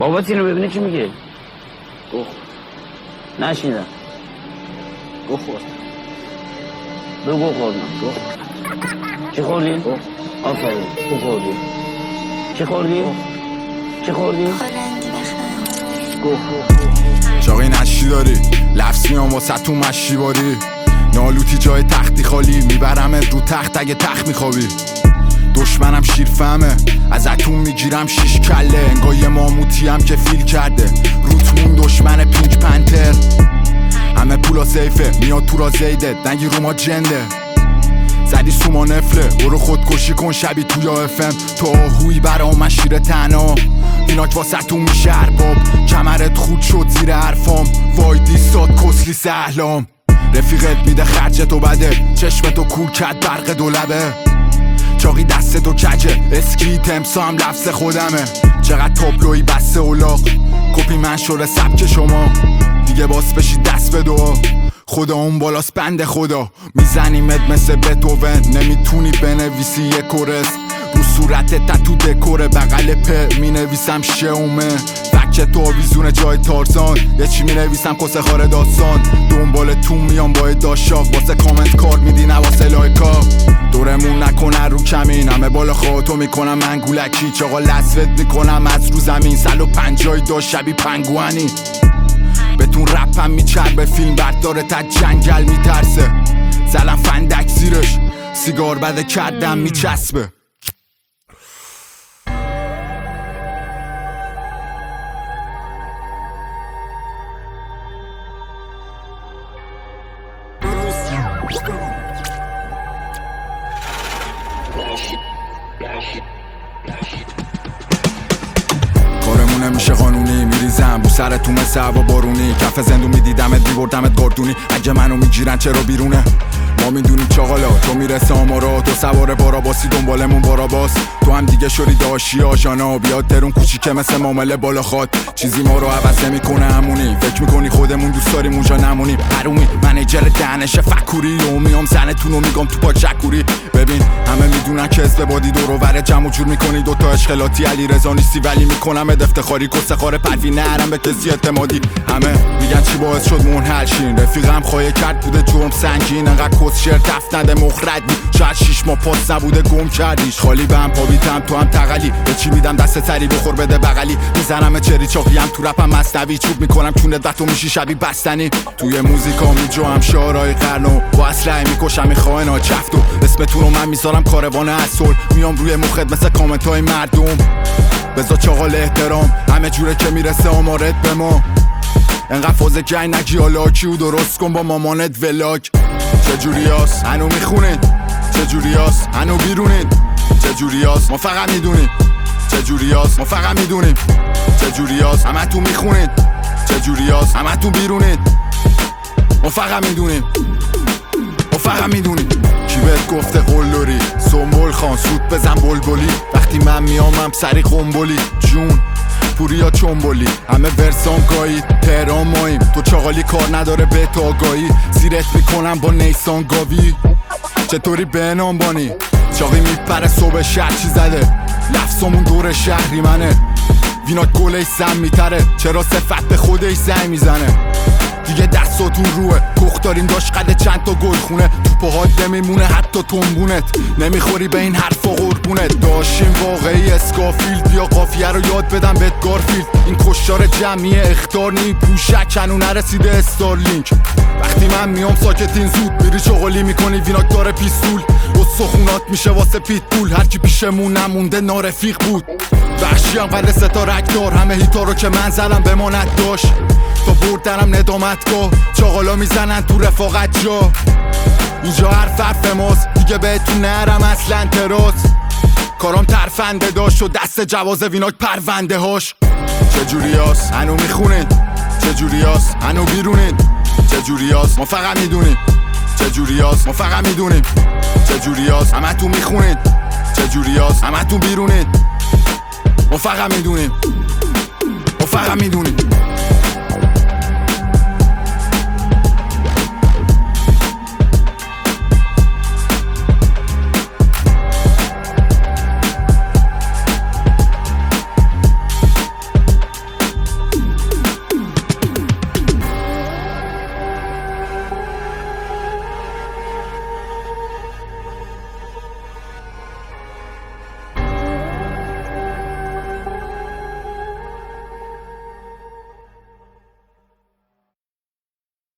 بابات اینو ببینه چی میگه؟ گوه نشنیدم. گوه خورد. دو گوه خوردم. گوه چی خوردی؟ گوه آفرین گوه خوردی. چی خوردی؟ چی خوردی؟ گوه چاقی نشی داری لفظ میام واسه تو مشی باری نالوتی جای تختی خالی میبرمت رو تخت اگه تخت میخوابی دشمنم شیر فهمه از اتون میگیرم 6 کله انگار یه ماموتی هم که فیل کرده روتمون دشمن پینک پنتر همه پولا سیفه میاد تو را زیده دنگی رو ما جنده زدی سوما نفله برو خودکشی کن شبی توی افم تو آهوی برا مشیر تنها ایناک واسه تو میشه ارباب کمرت خود شد زیر حرفام وای دیستاد کسلی سهلام رفیقت میده خرجتو بده چشمتو کور کرد برق دولبه چاقی دستتو کجه اسکی تمسا هم لفظ خودمه چقدر تابلوی بسته اولاق کپی من شده سبک شما دیگه باس بشی دست به دعا خدا اون بالاست بند خدا میزنیمت مثل بتوون نمیتونی بنویسی یه کورس رو صورتت تتو دکوره بغل په مینویسم شومه فکه تو آویزون جای تارزان یه چی مینویسم کسه خاره داستان دنبال تو میام با داشاق واسه کامنت کار میدی نه واسه لایکا دورمون نکنه رو کمین همه بالا خواهتو میکنم من گولکی چاقا لسوت میکنم از رو زمین 150 داشت شبی پنگوانی بهتون رپم میچربه فیلم برداره تا جنگل میترسه زلم فندک زیرش سیگار بده کردم میچسبه کارمون نمیشه قانونی میریزم بو سرتون مثل هوا بارونی کف زندون میدیدمت میبردمت گردونی اگه منو میگیرن چرا بیرونه ما میدونیم چاقالا تو میرسه آمارا تو سوار باراباسی دنبالمون باراباس تو هم دیگه شدی داشی آشانا بیاد درون کوچیکه مثل معامله بالا خواد چیزی ما رو عوض نمیکنه همونی فکر میکنی خودمون دوست داریم اونجا نمونیم حرومی منیجر دهنش فکوری و میام زنتون رو میگم تو پاک شکوری ببین همه میدونن که اسم بادی دور و بر جمع جور میکنی دوتا اشکلاتی علی رضا نیستی ولی میکنم افتخاری کسه خاره پروی نرم به کسی اعتمادی همه میگن چی باعث شد منحل شین رفیقم خواهی کرد بوده جرم سنگین انقدر کس شعر تفت نده مخردی شاید 6 ماه پاس نبوده گم کردیش خالی به هم پابیتم تو هم تقلی به چی میدم دست سری بخور بده بغلی میزنم چری چاقی هم تو رپم مصنوی چوب میکنم چونت و تو میشی شبی بستنی توی موزیکا میجوام شعرهای قرنو با اسلحه میکشم میخواهنا چفتو اسمتون رو من میذارم کاروان اصل میام روی مخت مثل کامنت های مردم بذار چاقال احترام همه جوره که میرسه آمارت به ما انقدر فازه جنگ نگی حالا کیو درست کن با مامانت ولاگ چجوری هست هنو میخونید چجوری هست هنو بیرونید چجوری هست ما فقط میدونیم چجوری هست ما فقط میدونیم چجوری هست همه تو میخونید چجوری هست همه تو بیرونید ما فقط میدونیم ما فقط میدونیم کی بهت گفته قلدری سنبول خان سود بزن بلبلی وقتی من میامم سری قنبلی جون پوریا چنبولی همه ورسام گایی تهران ماییم تو چاقالی کار نداره به آگاهی زیرت میکنم با نیسان گاوی چطوری به نام بانی چاقی میپره صبح شهر چی زده لفظمون دور شهری منه وینا گله سم میتره چرا صفت به خودش زنگ میزنه دیگه دستاتون روه کخ داریم داشت قده چند تا گل خونه تو پاهات نمیمونه حتی تنبونت نمیخوری به این حرفا قربونت داشتیم واقعی اسکافیلد یا قافیه رو یاد بدم بهت گارفیلد این کشتار جمعی اختار نی پوشک هنو نرسیده استارلینک وقتی من میام ساکتین زود میری چغلی میکنی ویناک داره پیستول و سخونات میشه واسه پیتبول هرکی پیشمون نمونده نارفیق بود وحشی هم قد ستا رکدار همه هیتا رو که من زدم بماند داشت تا بردنم ندامتگاه چاقالا میزنن تو رفاقت جا اینجا حرف ماست دیگه بهتون نرم اصلا تراس کارام ترفنده داشت و دست جواز ویناک پرونده هاش چجوری هست هنو میخونید چجوری هست هنو بیرونید چجوری هست ما فقط میدونیم چجوری هست ما فقط میدونیم چجوری هست همه تو میخونید چجوری هست همه تو بیرونید ما فقط میدونیم ما فقط میدونیم